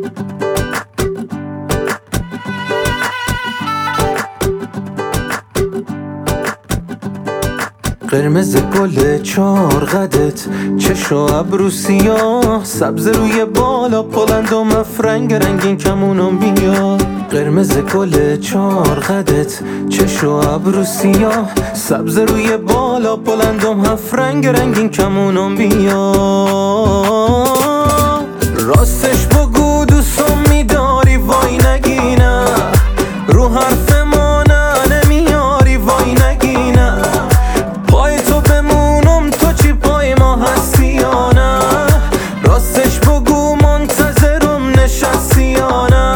قرمز گل چار قدت، چش و ابرو سیاه، سبز روی بالا بلند و مفرنگ رنگین کمونم بیا. قرمز گل چار قدت، چش و ابرو سیاه، سبز روی بالا بلند و مفرنگ رنگین کمونم بیا. راستش بگو دوستم میداری وای نگینه، رو حرف ما نمیاری وای نگینه. پای تو بمونم تو چی پای ما هستی یا نه، راستش بگو منتظرم نشستی یا نه.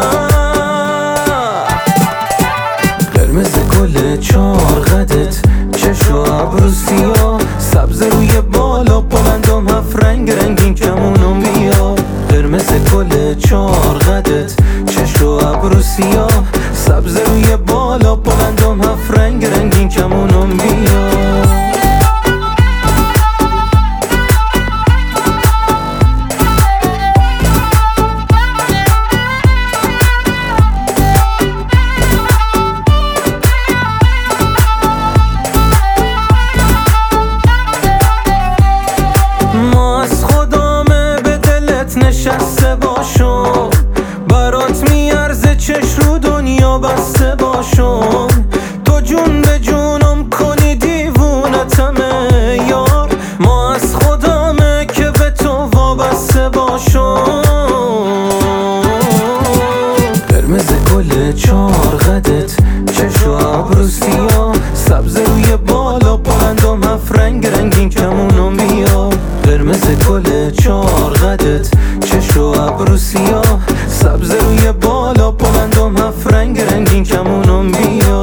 قرمز گل چار قدت، چش و ابرو سیاه، سبز روی بالا بلند و مفرنگ رنگین کمونم بیا. قرمز گل چار قدت، چش و ابرو سیاه، سبز روی بالا بلند و مفرنگ رنگین کمونم بیا. نشسته باشم برات میارزه چش رو دنیا بسته باشم، تو جون به جونم کنی دیوونتمه یار، ما از خدامه که به تو وابسته باشم. قرمز گل چار قدت، چش و ابرو سیاه، سبز روی بالا بلند و مفرنگ رنگین کمونم بیا. قرمز گل چار قدت، چش و ابرو سیاه، سبز روی بالا بلند و مفرنگ رنگین کمونم بیا.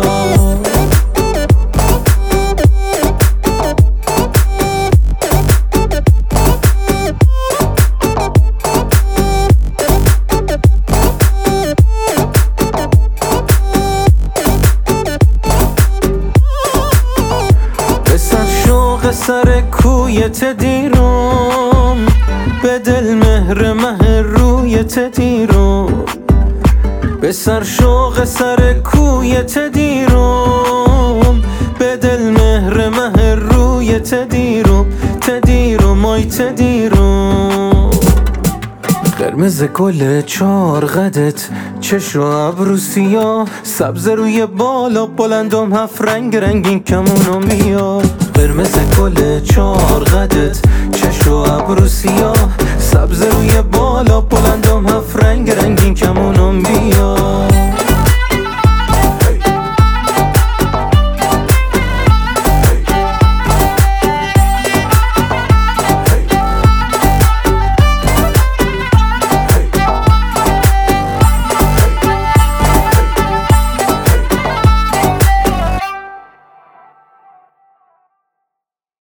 بسر شوق سر کویت دیرم، به دل مهر مه رویت دیرم. به سر شوق سر کویت دیرم، به دل مهر مه رویت دیرم. تدیرم آی تدیرم. قرمز گل چار قدت، چش و ابرو سیاه، سبز روی بالا بلند و مفرنگ رنگین کمونم بیا. قرمز گل چار قدت، چش و ابرو سیاه، سبز روی بالا بلند و مفرنگ رنگین کمونم